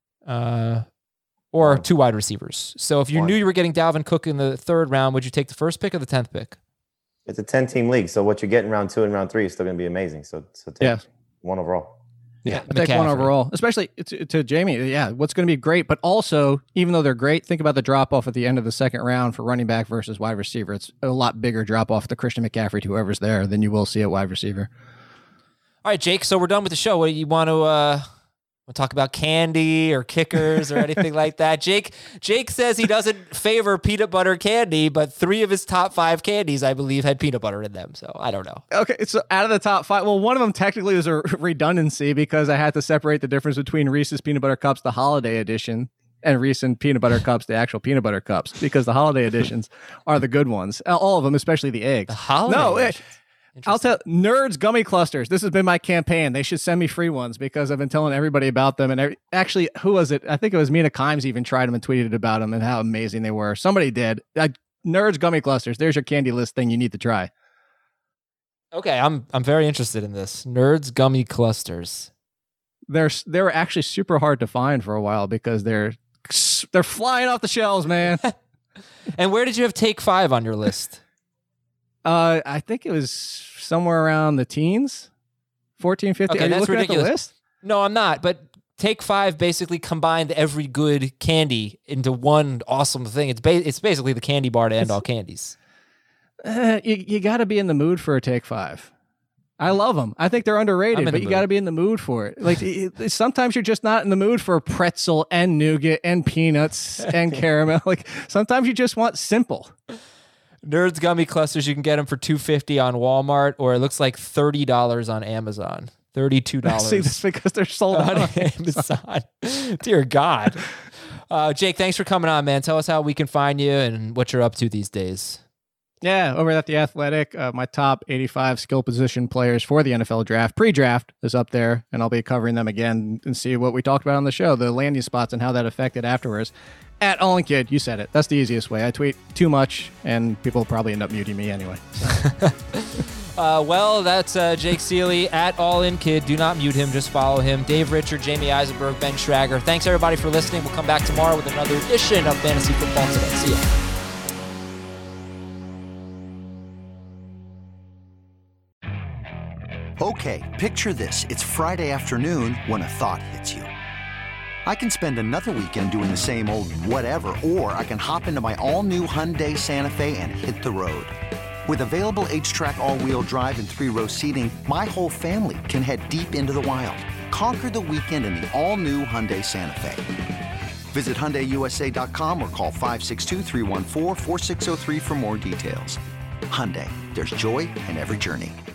Or 2 wide receivers. So if you knew you were getting Dalvin Cook in the 3rd round, would you take the 1st pick or the 10th pick? It's a 10-team league, so what you get in round 2 and round 3 is still going to be amazing. So take 1 overall. Yeah, take 1 overall, especially to Jamie. Yeah, what's going to be great, but also, even though they're great, think about the drop-off at the end of the 2nd round for running back versus wide receiver. It's a lot bigger drop-off to Christian McCaffrey, to whoever's there, than you will see at wide receiver. All right, Jake, so we're done with the show. What do you want to... We'll talk about candy or kickers or anything like that. Jake says he doesn't favor peanut butter candy, but 3 of his top 5 candies, I believe, had peanut butter in them. So I don't know. Okay, so out of the top 5, well, one of them technically was a redundancy because I had to separate the difference between Reese's Peanut Butter Cups, the holiday edition, and Reese's Peanut Butter Cups, the actual peanut butter cups, because the holiday editions are the good ones. All of them, especially the eggs. The holiday editions. I'll tell Nerds Gummy Clusters. This has been my campaign. They should send me free ones because I've been telling everybody about them. And actually, who was it? I think it was Mina Kimes even tried them and tweeted about them and how amazing they were. Somebody did. Nerds Gummy Clusters. There's your candy list thing you need to try. Okay, I'm very interested in this. Nerds Gummy Clusters. They were actually super hard to find for a while because they're flying off the shelves, man. And where did you have Take 5 on your list? I think it was somewhere around the teens, 14, 15. Okay, Are you that's looking ridiculous. at the list? No, I'm not. But Take 5 basically combined every good candy into one awesome thing. It's basically the candy bar to end all candies. You got to be in the mood for a Take 5. I love them. I think they're underrated, but you got to be in the mood for it. Like sometimes you're just not in the mood for pretzel and nougat and peanuts and caramel. Like sometimes you just want simple. Nerds Gummy Clusters, you can get them for $2.50 on Walmart, or it looks like $30 on Amazon. $32. See, that's because they're sold on Amazon. Dear God. Jake, thanks for coming on, man. Tell us how we can find you and what you're up to these days. Yeah, over at The Athletic, my top 85 skill position players for the NFL draft, pre-draft, is up there, and I'll be covering them again and see what we talked about on the show, the landing spots and how that affected afterwards. At All In Kid, you said it. That's the easiest way. I tweet too much, and people will probably end up muting me anyway. So. Well, that's Jake Seeley at All In Kid. Do not mute him. Just follow him. Dave Richard, Jamie Eisenberg, Ben Schrager. Thanks, everybody, for listening. We'll come back tomorrow with another edition of Fantasy Football Today. See ya. Okay, picture this. It's Friday afternoon when a thought hits you. I can spend another weekend doing the same old whatever, or I can hop into my all-new Hyundai Santa Fe and hit the road. With available H-Track all-wheel drive and 3-row seating, my whole family can head deep into the wild. Conquer the weekend in the all-new Hyundai Santa Fe. Visit HyundaiUSA.com or call 562-314-4603 for more details. Hyundai, there's joy in every journey.